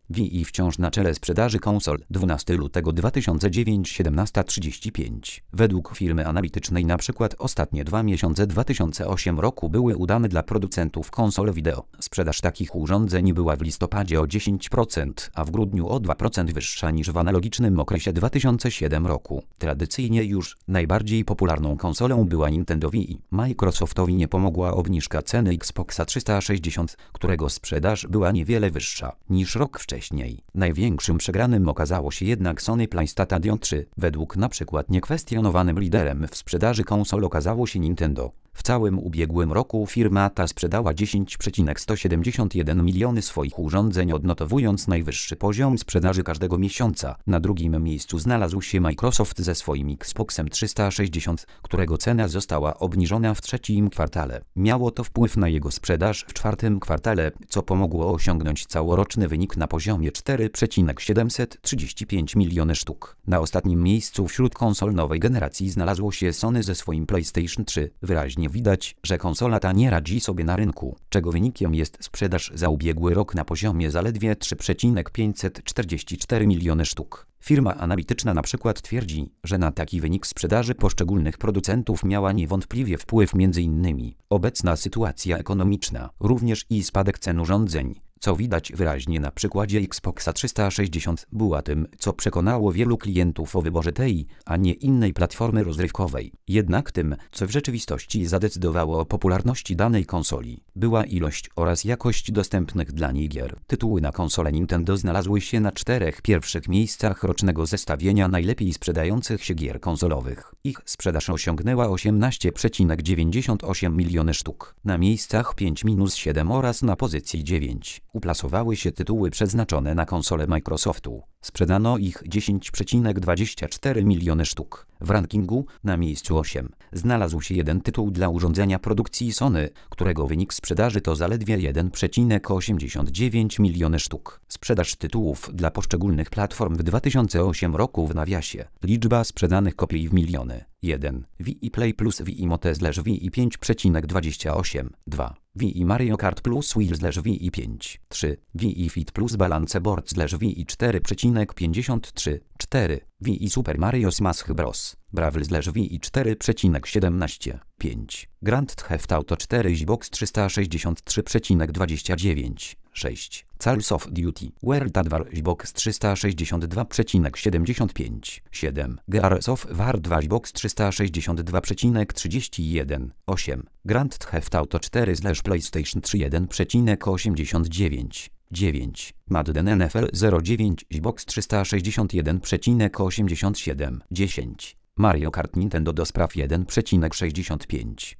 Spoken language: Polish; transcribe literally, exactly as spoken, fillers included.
Wii wciąż na czele sprzedaży konsol. dwunastego lutego dwa tysiące dziewiątego, siedemnasta trzydzieści pięć. Według firmy analitycznej na przykład ostatnie dwa miesiące dwa tysiące ósmego roku były udane dla producentów konsol wideo. Sprzedaż takich urządzeń była w listopadzie o dziesięć procent, a w grudniu o dwa procent wyższa niż w analogicznym okresie dwa tysiące siódmego roku. Tradycyjnie już najbardziej popularną konsolą była Nintendo Wii. Microsoftowi nie pomogła obniżka ceny Xboxa trzysta sześćdziesiąt, którego sprzedaż była niewiele wyższa niż rok wcześniej. Największym przegranym okazało się jednak Sony PlayStation trzy. Według na przykład niekwestionowanym liderem w sprzedaży konsol okazało się Nintendo. W całym ubiegłym roku firma ta sprzedała dziesięć przecinek sto siedemdziesiąt jeden miliony swoich urządzeń, odnotowując najwyższy poziom sprzedaży każdego miesiąca. Na drugim miejscu znalazł się Microsoft ze swoim Xboxem trzysta sześćdziesiąt, którego cena została obniżona w trzecim kwartale. Miało to wpływ na jego sprzedaż w czwartym kwartale, co pomogło osiągnąć całoroczny wynik na poziomie cztery przecinek siedemset trzydzieści pięć miliony sztuk. Na ostatnim miejscu wśród konsol nowej generacji znalazło się Sony ze swoim PlayStation trzy. Wyraźnie widać, że konsola ta nie radzi sobie na rynku, czego wynikiem jest sprzedaż za ubiegły rok na poziomie zaledwie trzy przecinek pięćset czterdzieści cztery miliony sztuk. Firma analityczna na przykład twierdzi, że na taki wynik sprzedaży poszczególnych producentów miała niewątpliwie wpływ między innymi obecna sytuacja ekonomiczna, również i spadek cen urządzeń, co widać wyraźnie na przykładzie Xboxa trzysta sześćdziesiąt. Była tym, co przekonało wielu klientów o wyborze tej, a nie innej platformy rozrywkowej. Jednak tym, co w rzeczywistości zadecydowało o popularności danej konsoli, była ilość oraz jakość dostępnych dla niej gier. Tytuły na konsolę Nintendo znalazły się na czterech pierwszych miejscach rocznego zestawienia najlepiej sprzedających się gier konsolowych. Ich sprzedaż osiągnęła osiemnaście przecinek dziewięćdziesiąt osiem miliony sztuk. Na miejscach pięć minus siedem oraz na pozycji dziewięć uplasowały się tytuły przeznaczone na konsolę Microsoftu. Sprzedano ich dziesięć przecinek dwadzieścia cztery miliony sztuk. W rankingu na miejscu osiem znalazł się jeden tytuł dla urządzenia produkcji Sony, którego wynik sprzedaży to zaledwie jeden przecinek osiemdziesiąt dziewięć miliony sztuk. Sprzedaż tytułów dla poszczególnych platform w dwa tysiące ósmym roku w nawiasie. Liczba sprzedanych kopii w miliony. jeden. Wii Play plus Wii Mote slash Wii pięć przecinek dwadzieścia osiem. dwa. Wii Mario Kart plus Wii slash Wii pięć. trzy. Wii Fit plus Balance Board slash Wii cztery przecinek pięćdziesiąt trzy. cztery. Wii Super Mario Smash Bros. Brawl slash Wii cztery przecinek siedemnaście. pięć. Grand Theft Auto cztery Xbox trzysta sześćdziesiąt trzy przecinek dwadzieścia dziewięć. sześć. Call of Duty World at War Xbox trzysta sześćdziesiąt dwa przecinek siedemdziesiąt pięć. siedem. Gears of War dwa Xbox trzysta sześćdziesiąt dwa przecinek trzydzieści jeden. osiem. Grand Theft Auto cztery slash PlayStation trzy jeden przecinek osiemdziesiąt dziewięć. dziewięć. Madden N F L zero dziewięć Xbox trzysta sześćdziesiąt jeden przecinek osiemdziesiąt siedem. dziesięć. Mario Kart Nintendo do spraw jeden przecinek sześćdziesiąt pięć.